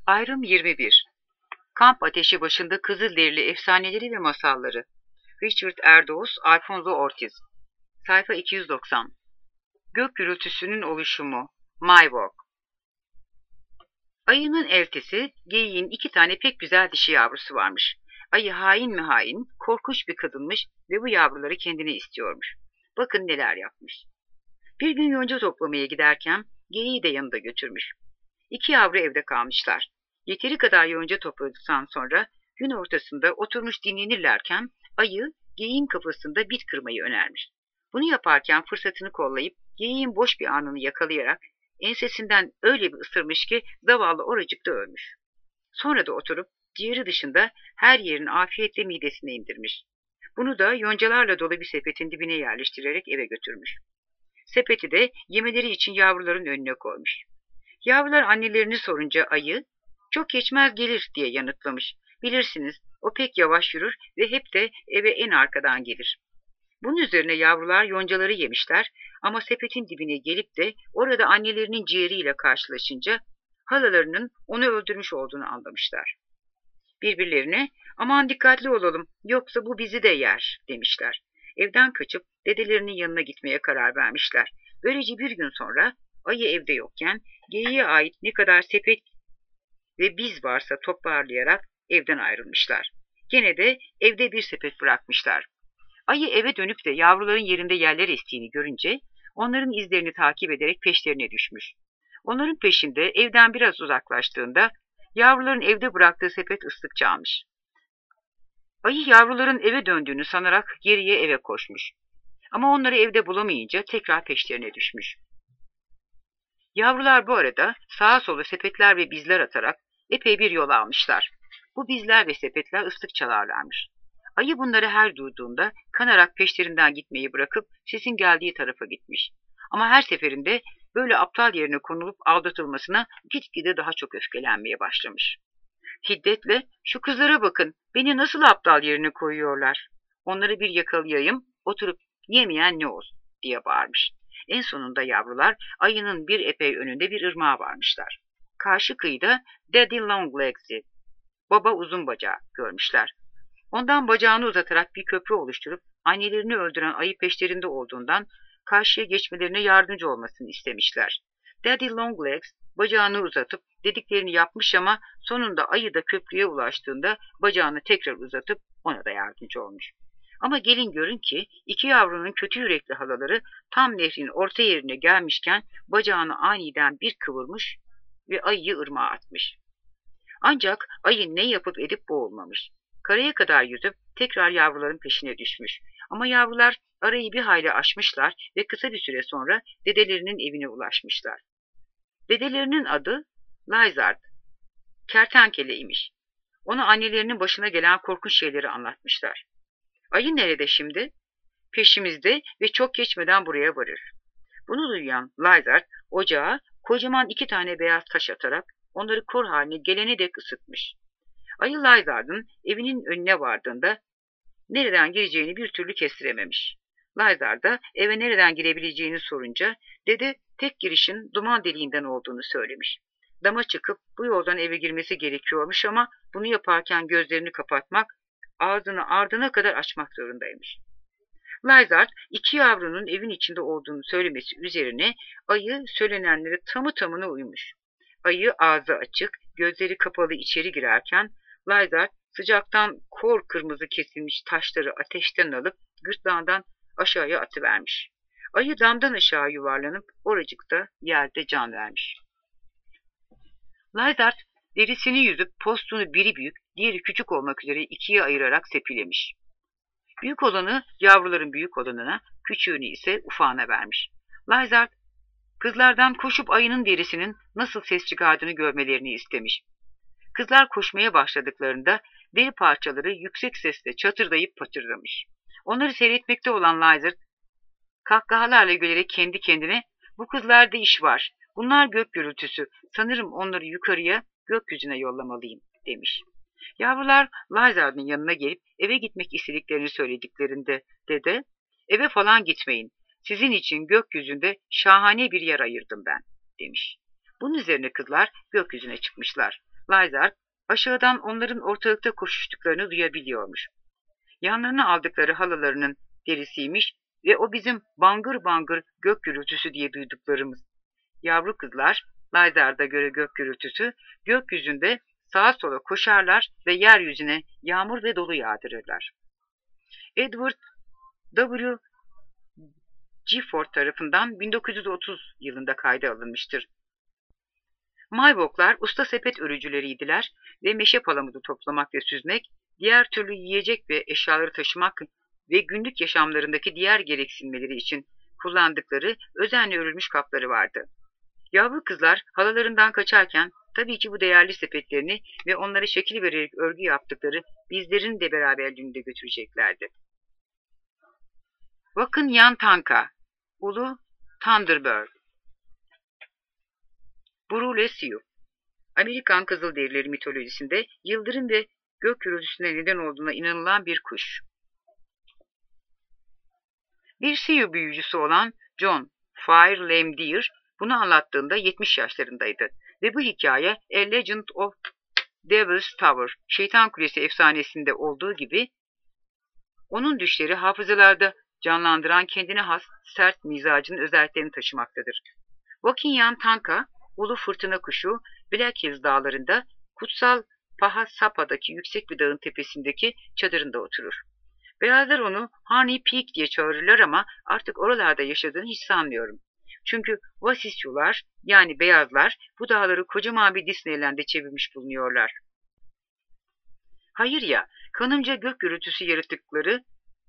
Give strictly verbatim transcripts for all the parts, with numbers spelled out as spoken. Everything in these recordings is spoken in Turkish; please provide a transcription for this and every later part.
Ayrım yirmi bir. Kamp ateşi başında Kızılderili efsaneleri ve masalları. Richard Erdoğuz, Alfonso Ortiz. Sayfa iki yüz doksan. Gök gürültüsünün oluşumu. Maywalk. Ayının eltisi, geyiğin iki tane pek güzel dişi yavrusu varmış. Ayı hain mi hain, korkunç bir kadınmış ve bu yavruları kendine istiyormuş. Bakın neler yapmış. Bir gün yonca toplamaya giderken geyiği de yanında götürmüş. İki yavru evde kalmışlar. Yeteri kadar yonca topladıktan sonra gün ortasında oturmuş dinlenirlerken ayı geyiğin kafasında bit kırmayı önermiş. Bunu yaparken fırsatını kollayıp geyiğin boş bir anını yakalayarak ensesinden öyle bir ısırmış ki zavallı oracıkta ölmüş. Sonra da oturup ciğeri dışında her yerini afiyetle midesine indirmiş. Bunu da yoncalarla dolu bir sepetin dibine yerleştirerek eve götürmüş. Sepeti de yemeleri için yavruların önüne koymuş. Yavrular annelerini sorunca ayı, "Çok geçmez gelir," diye yanıtlamış. Bilirsiniz, o pek yavaş yürür ve hep de eve en arkadan gelir. Bunun üzerine yavrular yoncaları yemişler ama sepetin dibine gelip de orada annelerinin ciğeriyle karşılaşınca halalarının onu öldürmüş olduğunu anlamışlar. Birbirlerine, "Aman dikkatli olalım, yoksa bu bizi de yer," demişler. Evden kaçıp dedelerinin yanına gitmeye karar vermişler. Böylece bir gün sonra ayı evde yokken geyiğe ait ne kadar sepet ve biz varsa toparlayarak evden ayrılmışlar. Gene de evde bir sepet bırakmışlar. Ayı eve dönüp de yavruların yerinde yerler estiğini görünce onların izlerini takip ederek peşlerine düşmüş. Onların peşinde evden biraz uzaklaştığında yavruların evde bıraktığı sepet ıslık çalmış. Ayı yavruların eve döndüğünü sanarak geriye eve koşmuş. Ama onları evde bulamayınca tekrar peşlerine düşmüş. Yavrular bu arada sağa sola sepetler ve bizler atarak epey bir yol almışlar. Bu bizler ve sepetler ıslık çalarlarmış. Ayı bunları her duyduğunda kanarak peşlerinden gitmeyi bırakıp sesin geldiği tarafa gitmiş. Ama her seferinde böyle aptal yerine konulup aldatılmasına gitgide daha çok öfkelenmeye başlamış. Hiddetle, "Şu kızlara bakın, beni nasıl aptal yerine koyuyorlar. Onları bir yakalayayım, oturup yemeyen ne olsun," diye bağırmış. En sonunda yavrular ayının bir epey önünde bir ırmağa varmışlar. Karşı kıyıda Daddy Longlegs'i, baba uzun bacağı görmüşler. Ondan bacağını uzatarak bir köprü oluşturup annelerini öldüren ayı peşlerinde olduğundan karşıya geçmelerine yardımcı olmasını istemişler. Daddy Longlegs bacağını uzatıp dediklerini yapmış ama sonunda ayı da köprüye ulaştığında bacağını tekrar uzatıp ona da yardımcı olmuş. Ama gelin görün ki iki yavrunun kötü yürekli halaları tam nehrin orta yerine gelmişken bacağını aniden bir kıvırmış ve ayıyı ırmağa atmış. Ancak ayı ne yapıp edip boğulmamış. Karaya kadar yüzüp tekrar yavruların peşine düşmüş. Ama yavrular arayı bir hayli aşmışlar ve kısa bir süre sonra dedelerinin evine ulaşmışlar. Dedelerinin adı Lizard, kertenkeleymiş. Ona annelerinin başına gelen korkunç şeyleri anlatmışlar. "Ayı nerede şimdi?" "Peşimizde ve çok geçmeden buraya varır." Bunu duyan Lizard ocağa kocaman iki tane beyaz taş atarak onları kor haline gelene dek ısıtmış. Ayı Lizard'ın evinin önüne vardığında nereden gireceğini bir türlü kestirememiş. Lizard da eve nereden girebileceğini sorunca dede tek girişin duman deliğinden olduğunu söylemiş. Dama çıkıp bu yoldan eve girmesi gerekiyormuş ama bunu yaparken gözlerini kapatmak, ağzını ardına kadar açmak zorundaymış. Lizard iki yavrunun evin içinde olduğunu söylemesi üzerine ayı söylenenlere tamı tamına uymuş. Ayı ağzı açık, gözleri kapalı içeri girerken Lizard sıcaktan kor kırmızı kesilmiş taşları ateşten alıp gırtlağından aşağıya atıvermiş. Ayı damdan aşağı yuvarlanıp oracıkta yerde can vermiş. Lizard derisini yüzüp postunu biri büyük, diğeri küçük olmak üzere ikiye ayırarak sepilemiş. Büyük olanı yavruların büyük olanına, küçüğünü ise ufağına vermiş. Lizard kızlardan koşup ayının derisinin nasıl ses çıkardığını görmelerini istemiş. Kızlar koşmaya başladıklarında deri parçaları yüksek sesle çatırdayıp patırdamış. Onları seyretmekte olan Lizard kahkahalarla gülerek kendi kendine, "Bu kızlarda iş var. Bunlar gök gürültüsü. Sanırım onları yukarıya, gökyüzüne yollamalıyım," demiş. Yavrular Lizard'ın yanına gelip eve gitmek istediklerini söylediklerinde dede, "Eve falan gitmeyin. Sizin için gökyüzünde şahane bir yer ayırdım ben," demiş. Bunun üzerine kızlar gökyüzüne çıkmışlar. Lizard aşağıdan onların ortalıkta koşuştuklarını duyabiliyormuş. Yanlarına aldıkları halılarının derisiymiş ve o bizim bangır bangır gök gürültüsü diye duyduklarımız. Yavru kızlar, Lizard'a göre gök gürültüsü, gökyüzünde sağa sola koşarlar ve yeryüzüne yağmur ve dolu yağdırırlar. Edward W. Gifford tarafından bin dokuz yüz otuz yılında kayda alınmıştır. Mayboklar usta sepet örücüleriydiler ve meşe palamudu toplamak ve süzmek, diğer türlü yiyecek ve eşyaları taşımak ve günlük yaşamlarındaki diğer gereksinmeleri için kullandıkları özenle örülmüş kapları vardı. Yavru kızlar halalarından kaçarken tabii ki bu değerli sepetlerini ve onlara şekil vererek örgü yaptıkları bizlerin de beraberliğinde götüreceklerdi. Bakın Yan Tanka, Ulu Thunderbird, Brule Sioux. Amerikan Kızılderilileri mitolojisinde yıldırım ve gök gürültüsüne neden olduğuna inanılan bir kuş. Bir Sioux büyücüsü olan John Fire Lame Deer bunu anlattığında yetmiş yaşlarındaydı ve bu hikaye A Legend of Devil's Tower, Şeytan Kulesi efsanesinde olduğu gibi onun düşleri hafızalarda canlandıran kendine has sert mizacının özelliklerini taşımaktadır. Wakinyan Tanka, ulu fırtına kuşu, Black Hills dağlarında kutsal Pahasapa'daki yüksek bir dağın tepesindeki çadırında oturur. Beyazlar onu Honey Peak diye çağırırlar ama artık oralarda yaşadığını hiç sanmıyorum. Çünkü Wasisçular yani beyazlar bu dağları kocaman bir Disneyland'e çevirmiş bulunuyorlar. Hayır ya, kanımca gök gürültüsü yarattıkları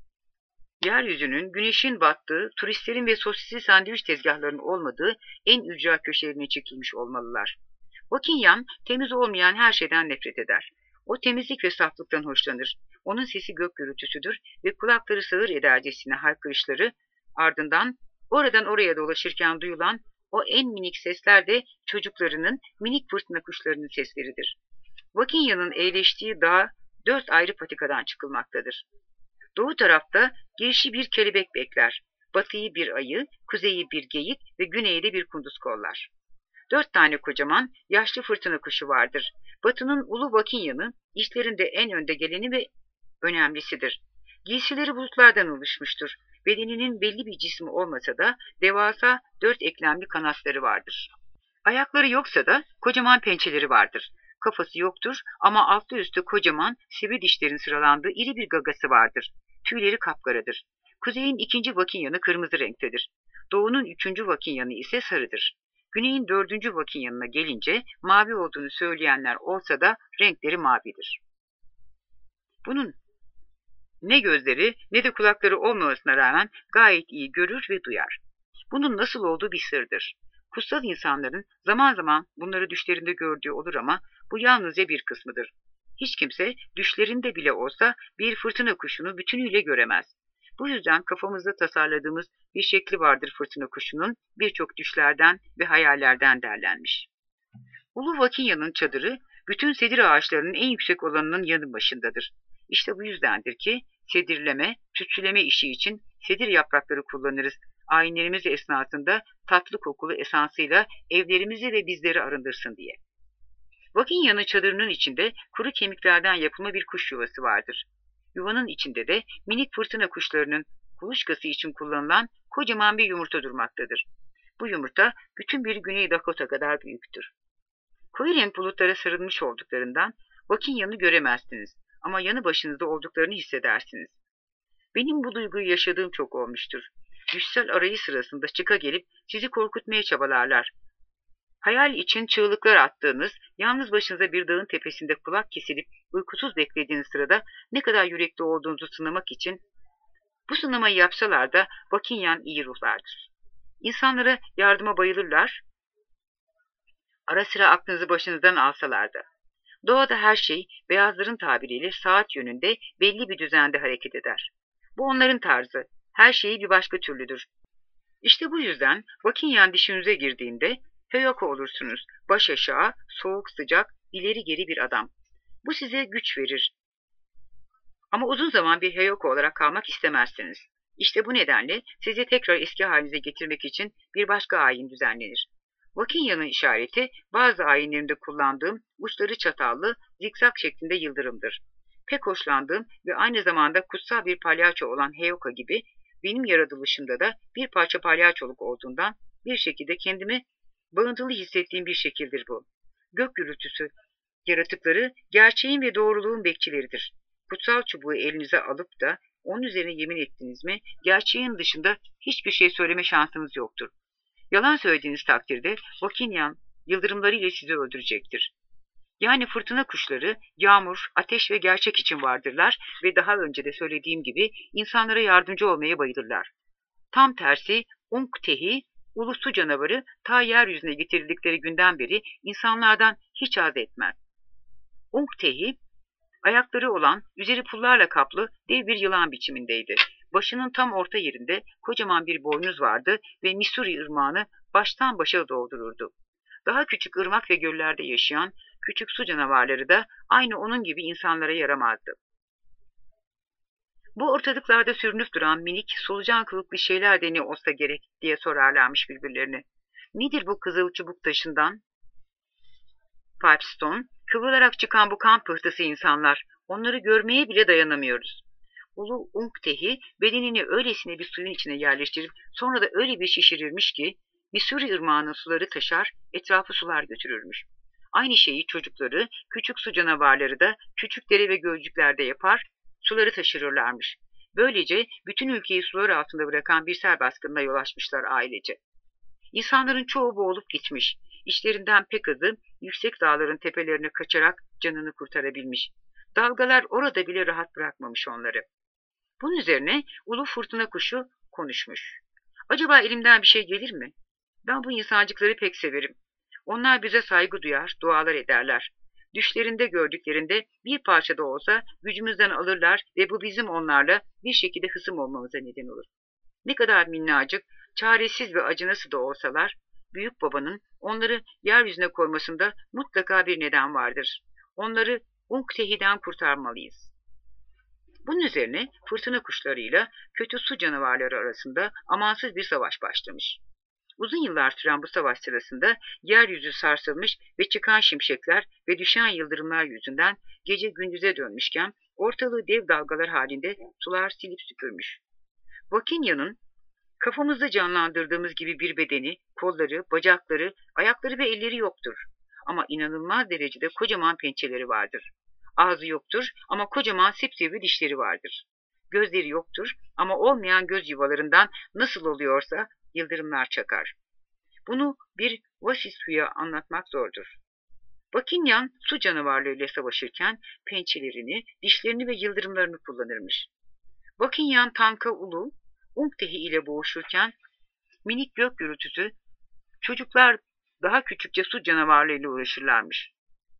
yeryüzünün güneşin battığı, turistlerin ve sosisli sandviç tezgahlarının olmadığı en ücra köşelerine çekilmiş olmalılar. Wakinyan temiz olmayan her şeyden nefret eder. O temizlik ve saflıktan hoşlanır. Onun sesi gök gürültüsüdür ve kulakları sağır edercesine haykırışları ardından oradan oraya dolaşırken duyulan o en minik sesler de çocuklarının minik fırtına kuşlarının sesleridir. Wakinyan'ın eğleştiği dağ dört ayrı patikadan çıkılmaktadır. Doğu tarafta girişi bir kelebek bekler, batıyı bir ayı, kuzeyi bir geyik ve güneyi de bir kunduz kollar. Dört tane kocaman, yaşlı fırtına kuşu vardır. Batının ulu Wakinyan'ı, işlerinde en önde geleni ve önemlisidir. Giysileri bulutlardan oluşmuştur. Bedeninin belli bir cismi olmasa da devasa dört eklemli kanatları vardır. Ayakları yoksa da kocaman pençeleri vardır. Kafası yoktur ama altlı üstü kocaman sivri dişlerin sıralandığı iri bir gagası vardır. Tüyleri kapkaradır. Kuzeyin ikinci Wakinyan'ı kırmızı renktedir. Doğunun üçüncü Wakinyan'ı ise sarıdır. Güneyin dördüncü Wakinyan'ına gelince mavi olduğunu söyleyenler olsa da renkleri mavidir. Bunun ne gözleri ne de kulakları olmamasına rağmen gayet iyi görür ve duyar. Bunun nasıl olduğu bir sırdır. Kutsal insanların zaman zaman bunları düşlerinde gördüğü olur ama bu yalnızca bir kısmıdır. Hiç kimse düşlerinde bile olsa bir fırtına kuşunu bütünüyle göremez. Bu yüzden kafamızda tasarladığımız bir şekli vardır fırtına kuşunun birçok düşlerden ve hayallerden derlenmiş. Ulu Wakinyan'ın çadırı bütün sedir ağaçlarının en yüksek olanının yanı başındadır. İşte bu yüzdendir ki sedirleme, tütsüleme işi için sedir yaprakları kullanırız. Ayinlerimiz esnasında tatlı kokulu esansıyla evlerimizi ve bizleri arındırsın diye. Wakinyan'ın çadırının içinde kuru kemiklerden yapılma bir kuş yuvası vardır. Yuvanın içinde de minik fırtına kuşlarının kuluçkası için kullanılan kocaman bir yumurta durmaktadır. Bu yumurta bütün bir Güney Dakota kadar büyüktür. Koyu renk bulutlara sarılmış olduklarından Wakinyan'ı göremezsiniz ama yanı başınızda olduklarını hissedersiniz. Benim bu duyguyu yaşadığım çok olmuştur. Düşsel arayı sırasında çıka gelip sizi korkutmaya çabalarlar. Hayal için çığlıklar attığınız, yalnız başınıza bir dağın tepesinde kulak kesilip uykusuz beklediğiniz sırada ne kadar yürekli olduğunuzu sınamak için bu sınamayı yapsalar da Wakinyan iyi ruhlardır. İnsanlara yardıma bayılırlar, ara sıra aklınızı başınızdan alsalar da. Doğada her şey beyazların tabiriyle saat yönünde belli bir düzende hareket eder. Bu onların tarzı, her şeyi bir başka türlüdür. İşte bu yüzden Wakinyan dişinize girdiğinde Heyoko olursunuz, baş aşağı, soğuk sıcak, ileri geri bir adam. Bu size güç verir. Ama uzun zaman bir Heyoko olarak kalmak istemezsiniz. İşte bu nedenle sizi tekrar eski halinize getirmek için bir başka ayin düzenlenir. Vakinya'nın işareti bazı ayinlerinde kullandığım uçları çatallı zikzak şeklinde yıldırımdır. Pek hoşlandığım ve aynı zamanda kutsal bir palyaço olan Heyoka gibi benim yaratılışımda da bir parça palyaçoluk olduğundan bir şekilde kendimi bağıntılı hissettiğim bir şekildir bu. Gök gürültüsü yaratıkları gerçeğin ve doğruluğun bekçileridir. Kutsal çubuğu elinize alıp da onun üzerine yemin ettiniz mi, gerçeğin dışında hiçbir şey söyleme şansınız yoktur. Yalan söylediğiniz takdirde Vakinyan yıldırımlarıyla sizi öldürecektir. Yani fırtına kuşları, yağmur, ateş ve gerçek için vardırlar ve daha önce de söylediğim gibi insanlara yardımcı olmaya bayılırlar. Tam tersi Unktehi, ulu su canavarı ta yeryüzüne getirildikleri günden beri insanlardan hiç haz etmez. Unktehi, ayakları olan, üzeri pullarla kaplı dev bir yılan biçimindeydi. Başının tam orta yerinde kocaman bir boynuz vardı ve Missouri ırmağını baştan başa doldururdu. Daha küçük ırmak ve göllerde yaşayan küçük su canavarları da aynı onun gibi insanlara yaramazdı. Bu ortalıklarda sürünüp duran minik, solucan kılıklı şeyler de ne olsa gerek diye sorarlarmış birbirlerine. Nedir bu kızıl çubuk taşından? Pipestone, kıvrılarak çıkan bu kan pıhtısı insanlar, onları görmeye bile dayanamıyoruz. Ulu Unktehi bedenini öylesine bir suyun içine yerleştirip sonra da öyle bir şişirirmiş ki Missouri ırmağının suları taşar, etrafı sular götürürmüş. Aynı şeyi çocukları, küçük su canavarları da küçük dere ve gölcüklerde yapar, suları taşırırlarmış. Böylece bütün ülkeyi sular altında bırakan bir sel baskınına yol açmışlar ailece. İnsanların çoğu boğulup gitmiş. İçlerinden pek azı yüksek dağların tepelerine kaçarak canını kurtarabilmiş. Dalgalar orada bile rahat bırakmamış onları. Bunun üzerine ulu fırtına kuşu konuşmuş. Acaba elimden bir şey gelir mi? Ben bu insancıkları pek severim. Onlar bize saygı duyar, dualar ederler. Düşlerinde gördüklerinde bir parça da olsa gücümüzden alırlar ve bu bizim onlarla bir şekilde hısım olmamıza neden olur. Ne kadar minnacık, çaresiz ve acınası da olsalar, büyük babanın onları yeryüzüne koymasında mutlaka bir neden vardır. Onları Unktehi'den kurtarmalıyız. Bunun üzerine fırtına kuşlarıyla kötü su canavarları arasında amansız bir savaş başlamış. Uzun yıllar süren bu savaş sırasında yeryüzü sarsılmış ve çıkan şimşekler ve düşen yıldırımlar yüzünden gece gündüze dönmüşken ortalığı dev dalgalar halinde sular silip süpürmüş. Vakinya'nın kafamızda canlandırdığımız gibi bir bedeni, kolları, bacakları, ayakları ve elleri yoktur. Ama inanılmaz derecede kocaman pençeleri vardır. Ağzı yoktur ama kocaman sipsivri dişleri vardır. Gözleri yoktur ama olmayan göz yuvalarından nasıl oluyorsa yıldırımlar çakar. Bunu bir Vasisu'ya anlatmak zordur. Vakinyan su canavarlarıyla savaşırken pençelerini, dişlerini ve yıldırımlarını kullanırmış. Vakinyan Tanka Ulu, Unktehi ile boğuşurken minik gök gürültüsü, çocuklar daha küçükçe su canavarlarıyla uğraşırlarmış.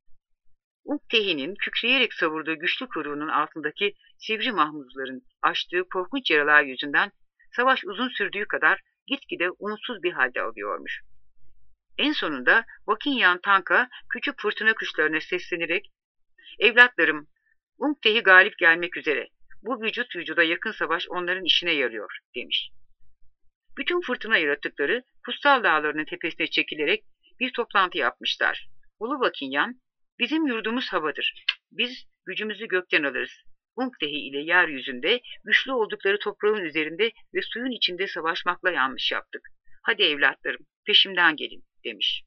Unktehi'nin kükreyerek savurduğu güçlü kuyruğunun altındaki sivri mahmuzların açtığı korkunç yaralar yüzünden savaş uzun sürdüğü kadar gitgide umutsuz bir halde alıyormuş. En sonunda Vakinyan Tanka küçük fırtına kuşlarına seslenerek "Evlatlarım, Unktehi galip gelmek üzere. Bu vücut vücuda yakın savaş onların işine yarıyor," demiş. Bütün fırtına yaratıkları kutsal dağlarının tepesine çekilerek bir toplantı yapmışlar. Ulu Vakinyan, "Bizim yurdumuz havadır. Biz gücümüzü gökten alırız. Unktehi ile yeryüzünde güçlü oldukları toprağın üzerinde ve suyun içinde savaşmakla yanlış yaptık. Hadi evlatlarım, peşimden gelin," demiş.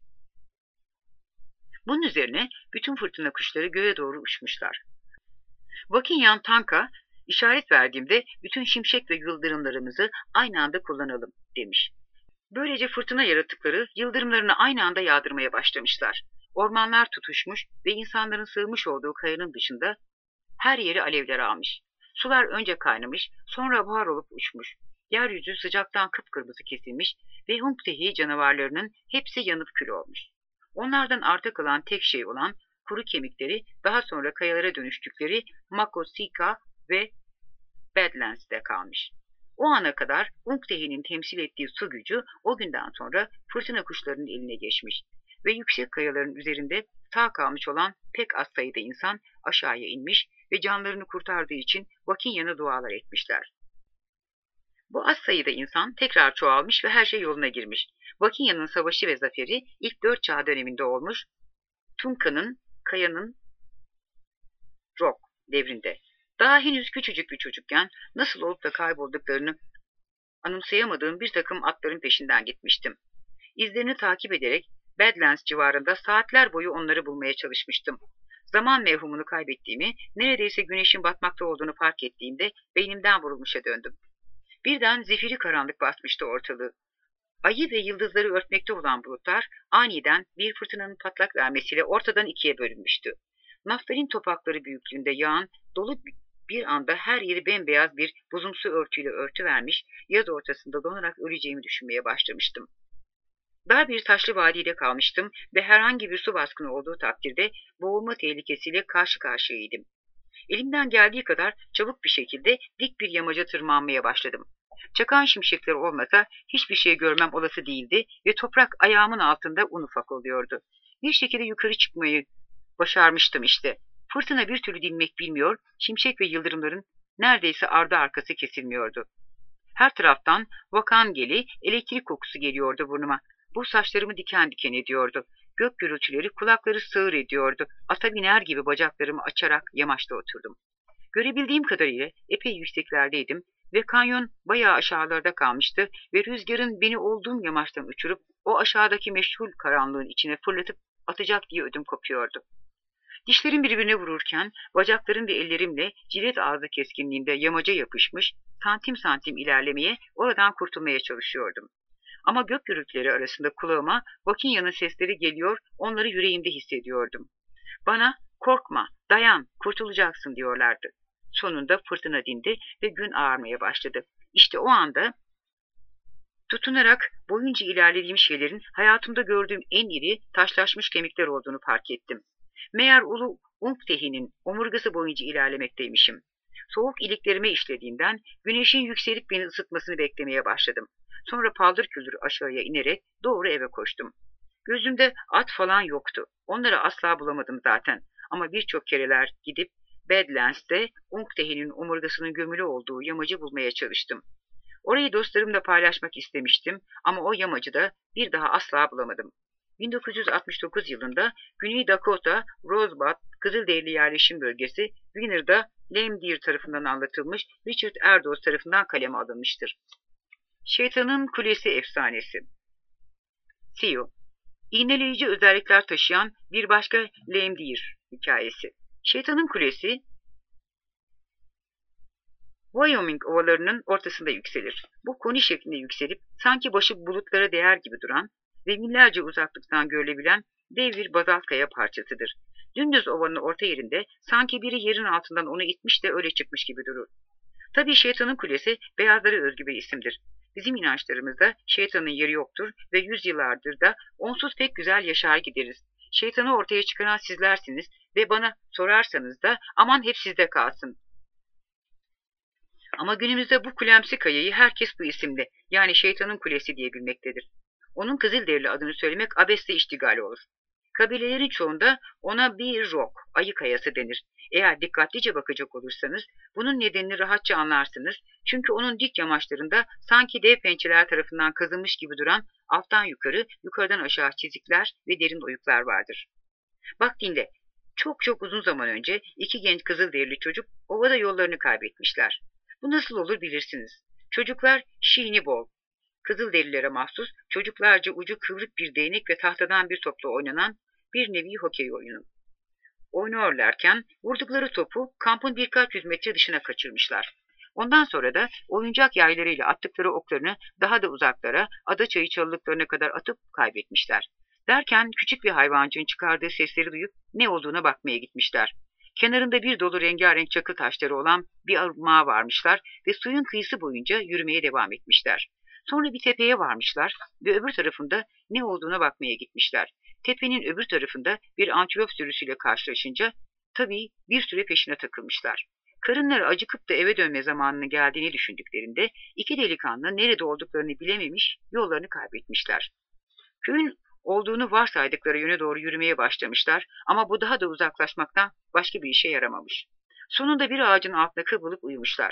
Bunun üzerine bütün fırtına kuşları göğe doğru uçmuşlar. Vakinyan Tanka, "İşaret verdiğimde bütün şimşek ve yıldırımlarımızı aynı anda kullanalım," demiş. Böylece fırtına yaratıkları yıldırımlarını aynı anda yağdırmaya başlamışlar. Ormanlar tutuşmuş ve insanların sığmış olduğu kayanın dışında her yeri alevler almış. Sular önce kaynamış, sonra buhar olup uçmuş. Yeryüzü sıcaktan kıpkırmızı kesilmiş ve Unktehi canavarlarının hepsi yanıp kül olmuş. Onlardan arta kalan tek şey olan kuru kemikleri daha sonra kayalara dönüştükleri Makosika ve Badlands'te kalmış. O ana kadar Unktehi'nin temsil ettiği su gücü o günden sonra fırtına kuşlarının eline geçmiş ve yüksek kayaların üzerinde sağ kalmış olan pek az sayıda insan aşağıya inmiş ve canlarını kurtardığı için Vakinyan'a dualar etmişler. Bu az sayıda insan tekrar çoğalmış ve her şey yoluna girmiş. Vakinya'nın savaşı ve zaferi ilk dört çağ döneminde olmuş. Tunka'nın, Kaya'nın Rock devrinde. Daha henüz küçücük bir çocukken nasıl olup da kaybolduklarını anımsayamadığım bir takım atların peşinden gitmiştim. İzlerini takip ederek Badlands civarında saatler boyu onları bulmaya çalışmıştım. Zaman mevhumunu kaybettiğimi, neredeyse güneşin batmakta olduğunu fark ettiğimde beynimden vurulmuşa döndüm. Birden zifiri karanlık basmıştı ortalığı. Ayı ve yıldızları örtmekte olan bulutlar aniden bir fırtınanın patlak vermesiyle ortadan ikiye bölünmüştü. Naftalin topakları büyüklüğünde yağan dolu bir anda her yeri bembeyaz bir buzumsu örtüyle örtüvermiş, yaz ortasında donarak öleceğimi düşünmeye başlamıştım. Dar bir taşlı vadide kalmıştım ve herhangi bir su baskını olduğu takdirde boğulma tehlikesiyle karşı karşıyaydım. Elimden geldiği kadar çabuk bir şekilde dik bir yamaca tırmanmaya başladım. Çakan şimşekler olmasa hiçbir şey görmem olası değildi ve toprak ayağımın altında un ufak oluyordu. Bir şekilde yukarı çıkmayı başarmıştım işte. Fırtına bir türlü dinmek bilmiyor, şimşek ve yıldırımların neredeyse ardı arkası kesilmiyordu. Her taraftan vakangeli, elektrik kokusu geliyordu burnuma. Bu saçlarımı diken diken ediyordu. Gök gürültüleri kulakları sağır ediyordu. Ata biner gibi bacaklarımı açarak yamaçta oturdum. Görebildiğim kadarıyla epey yükseklerdeydim ve kanyon bayağı aşağılarda kalmıştı ve rüzgarın beni olduğum yamaçtan uçurup o aşağıdaki meşhur karanlığın içine fırlatıp atacak diye ödüm kopuyordu. Dişlerim birbirine vururken bacaklarım ve ellerimle cilet ağzı keskinliğinde yamaca yapışmış, santim santim ilerlemeye, oradan kurtulmaya çalışıyordum. Ama gök gürültüleri arasında kulağıma Vakinya'nın sesleri geliyor, onları yüreğimde hissediyordum. Bana korkma, dayan, kurtulacaksın diyorlardı. Sonunda fırtına dindi ve gün ağarmaya başladı. İşte o anda tutunarak boyunca ilerlediğim şeylerin hayatımda gördüğüm en iri taşlaşmış kemikler olduğunu fark ettim. Meğer ulu Unktehi'nin omurgası boyunca ilerlemekteymişim. Soğuk iliklerime işlediğinden güneşin yükselip beni ısıtmasını beklemeye başladım. Sonra paldır küldür aşağıya inerek doğru eve koştum. Gözümde at falan yoktu. Onları asla bulamadım zaten. Ama birçok kereler gidip Badlands'te Unktehi'nin omurgasının gömülü olduğu yamacı bulmaya çalıştım. Orayı dostlarımla paylaşmak istemiştim ama o yamacı da bir daha asla bulamadım. bin dokuz yüz altmış dokuz yılında Güney Dakota, Rosebud, Kızılderili yerleşim bölgesi Winner'da Lame Deer tarafından anlatılmış, Richard Erdoes tarafından kaleme alınmıştır. Şeytanın Kulesi efsanesi. Sioux, iğneleyici özellikler taşıyan bir başka Lame Deer hikayesi. Şeytanın Kulesi, Wyoming ovalarının ortasında yükselir. Bu koni şeklinde yükselip sanki başı bulutlara değer gibi duran ve millerce uzaklıktan görülebilen dev bir bazalt kaya parçasıdır. Dümdüz ovanın orta yerinde sanki biri yerin altından onu itmiş de öyle çıkmış gibi durur. Tabii şeytanın kulesi beyazlara özgü bir isimdir. Bizim inançlarımızda şeytanın yeri yoktur ve yüzyıllardır da onsuz pek güzel yaşar gideriz. Şeytanı ortaya çıkaran sizlersiniz ve bana sorarsanız da aman hep sizde kalsın. Ama günümüzde bu kulemsi kayayı herkes bu isimle, yani şeytanın kulesi diye bilmektedir. Onun Kızılderili adını söylemek abesle iştigal olur. Kabilelerin çoğunda ona bir rock, ayı kayası denir. Eğer dikkatlice bakacak olursanız bunun nedenini rahatça anlarsınız. Çünkü onun dik yamaçlarında sanki dev pençeler tarafından kazınmış gibi duran alttan yukarı, yukarıdan aşağı çizikler ve derin oyuklar vardır. Bak dinle, çok çok uzun zaman önce iki genç Kızılderili çocuk ovada yollarını kaybetmişler. Bu nasıl olur bilirsiniz. Çocuklar şiini bol, Kızılderililere mahsus çocuklarca ucu kıvrık bir değnek ve tahtadan bir topla oynanan bir nevi hokey oyunu. Oynuyorlarken vurdukları topu kampın birkaç yüz metre dışına kaçırmışlar. Ondan sonra da oyuncak yaylarıyla attıkları oklarını daha da uzaklara, Adaçayı çalılıklarına kadar atıp kaybetmişler. Derken küçük bir hayvancığın çıkardığı sesleri duyup ne olduğuna bakmaya gitmişler. Kenarında bir dolu rengarenk çakıl taşları olan bir ırmağa varmışlar ve suyun kıyısı boyunca yürümeye devam etmişler. Sonra bir tepeye varmışlar ve öbür tarafında ne olduğuna bakmaya gitmişler. Tepenin öbür tarafında bir antilop sürüsüyle karşılaşınca tabii bir süre peşine takılmışlar. Karınları acıkıp da eve dönme zamanının geldiğini düşündüklerinde iki delikanlı nerede olduklarını bilememiş, yollarını kaybetmişler. Köyün olduğunu varsaydıkları yöne doğru yürümeye başlamışlar ama bu daha da uzaklaşmaktan başka bir işe yaramamış. Sonunda bir ağacın altına kıvrılıp uyumuşlar.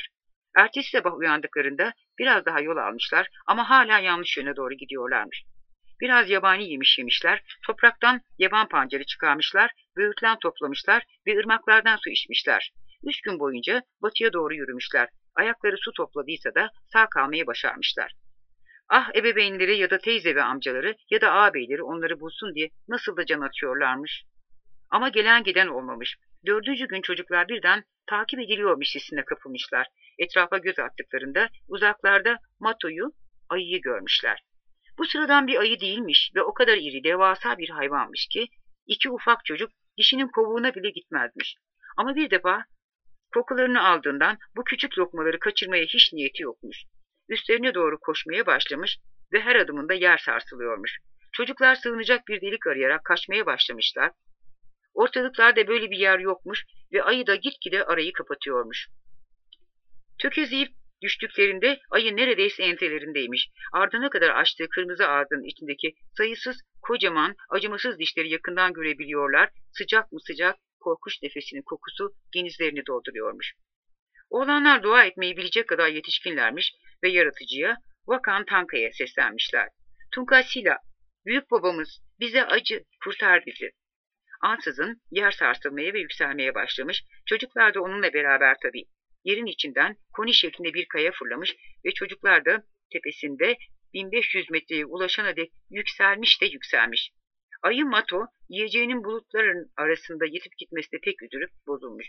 Ertesi sabah uyandıklarında biraz daha yol almışlar ama hala yanlış yöne doğru gidiyorlarmış. Biraz yabani yemiş yemişler, topraktan yaban pancarı çıkarmışlar, böğürtlen toplamışlar ve ırmaklardan su içmişler. Üç gün boyunca batıya doğru yürümüşler. Ayakları su topladıysa da sağ kalmayı başarmışlar. Ah ebeveynleri ya da teyze ve amcaları ya da ağabeyleri onları bulsun diye nasıl da can atıyorlarmış. Ama gelen giden olmamış. Dördüncü gün çocuklar birden takip ediliyormuş hissine kapılmışlar. Etrafa göz attıklarında uzaklarda Mato'yu, ayıyı görmüşler. Bu sıradan bir ayı değilmiş ve o kadar iri, devasa bir hayvanmış ki iki ufak çocuk dişinin kovuğuna bile gitmezmiş. Ama bir defa kokularını aldığından bu küçük lokmaları kaçırmaya hiç niyeti yokmuş. Üstlerine doğru koşmaya başlamış ve her adımında yer sarsılıyormuş. Çocuklar sığınacak bir delik arayarak kaçmaya başlamışlar. Ortalıklarda böyle bir yer yokmuş ve ayı da gitgide arayı kapatıyormuş. Tökezleyip düştüklerinde ayı neredeyse entelerindeymiş. Ardına kadar açtığı kırmızı ağzının içindeki sayısız, kocaman, acımasız dişleri yakından görebiliyorlar. Sıcak mı sıcak, korkunç nefesinin kokusu genizlerini dolduruyormuş. Oğlanlar dua etmeyi bilecek kadar yetişkinlermiş ve yaratıcıya, Vakan Tanka'ya seslenmişler. Tunkasila, büyük babamız, bize acı, kurtar bizi. Ansızın yer sarsılmaya ve yükselmeye başlamış. Çocuklar da onunla beraber tabii. Yerin içinden koni şeklinde bir kaya fırlamış ve çocuklar da tepesinde bin beş yüz metreye ulaşana dek yükselmiş de yükselmiş. Ayı Mato, yiyeceğinin bulutların arasında yetip gitmesine pek üzülüp bozulmuş.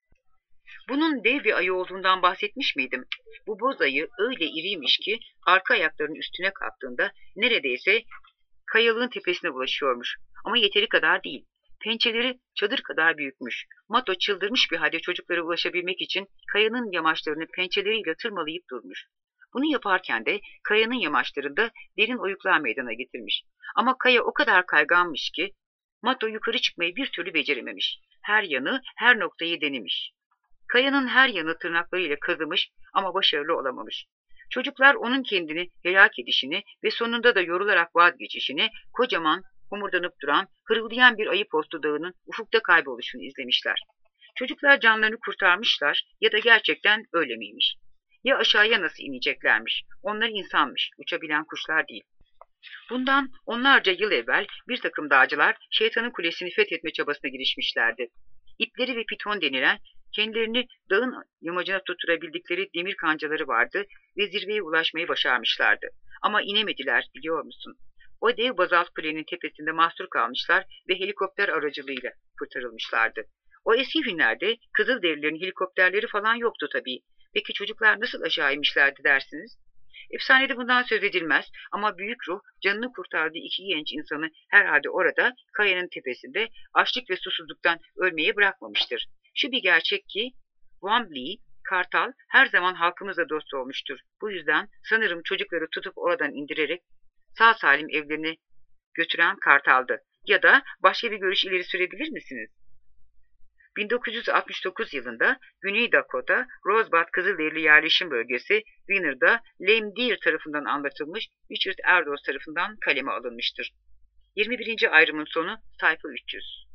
Bunun dev bir ayı olduğundan bahsetmiş miydim? Bu boz ayı öyle iriymiş ki arka ayaklarının üstüne kalktığında neredeyse kayalığın tepesine ulaşıyormuş. Ama yeteri kadar değil. Pençeleri çadır kadar büyükmüş. Mato çıldırmış bir halde çocuklara ulaşabilmek için kayanın yamaçlarını pençeleriyle tırmalayıp durmuş. Bunu yaparken de kayanın yamaçlarında derin oyuklar meydana getirmiş. Ama kaya o kadar kayganmış ki Mato yukarı çıkmayı bir türlü becerememiş. Her yanı, her noktayı denemiş. Kayanın her yanı tırnaklarıyla kazımış ama başarılı olamamış. Çocuklar onun kendini helak edişini ve sonunda da yorularak vazgeçişini, kocaman, homurdanıp duran, hırıldayan bir ayı postu dağının ufukta kayboluşunu izlemişler. Çocuklar canlarını kurtarmışlar ya da gerçekten öyle miymiş? Ya aşağıya nasıl ineceklermiş? Onlar insanmış, uçabilen kuşlar değil. Bundan onlarca yıl evvel bir takım dağcılar şeytanın kulesini fethetme çabasına girişmişlerdi. İpleri ve piton denilen kendilerini dağın yamacına tutturabildikleri demir kancaları vardı ve zirveye ulaşmayı başarmışlardı. Ama inemediler biliyor musun? O dev bazalt kulenin tepesinde mahsur kalmışlar ve helikopter aracılığıyla kurtarılmışlardı. O eski günlerde Kızılderililerin helikopterleri falan yoktu tabii. Peki çocuklar nasıl aşağı inmişlerdi dersiniz? Efsanede bundan söz edilmez ama büyük ruh canını kurtardığı iki genç insanı herhalde orada kayanın tepesinde açlık ve susuzluktan ölmeye bırakmamıştır. Şu bir gerçek ki Wambley, Kartal her zaman halkımızla dost olmuştur. Bu yüzden sanırım çocukları tutup oradan indirerek sağ salim evlerine götüren Kartal'dı. Ya da başka bir görüş ileri sürebilir misiniz? bin dokuz yüz altmış dokuz yılında Güney Dakota, Rosebud Kızılderili yerleşim bölgesi Winner'da Lame Deer tarafından anlatılmış, Richard Erdoes tarafından kaleme alınmıştır. yirmi birinci ayrımın sonu sayfa üç yüz.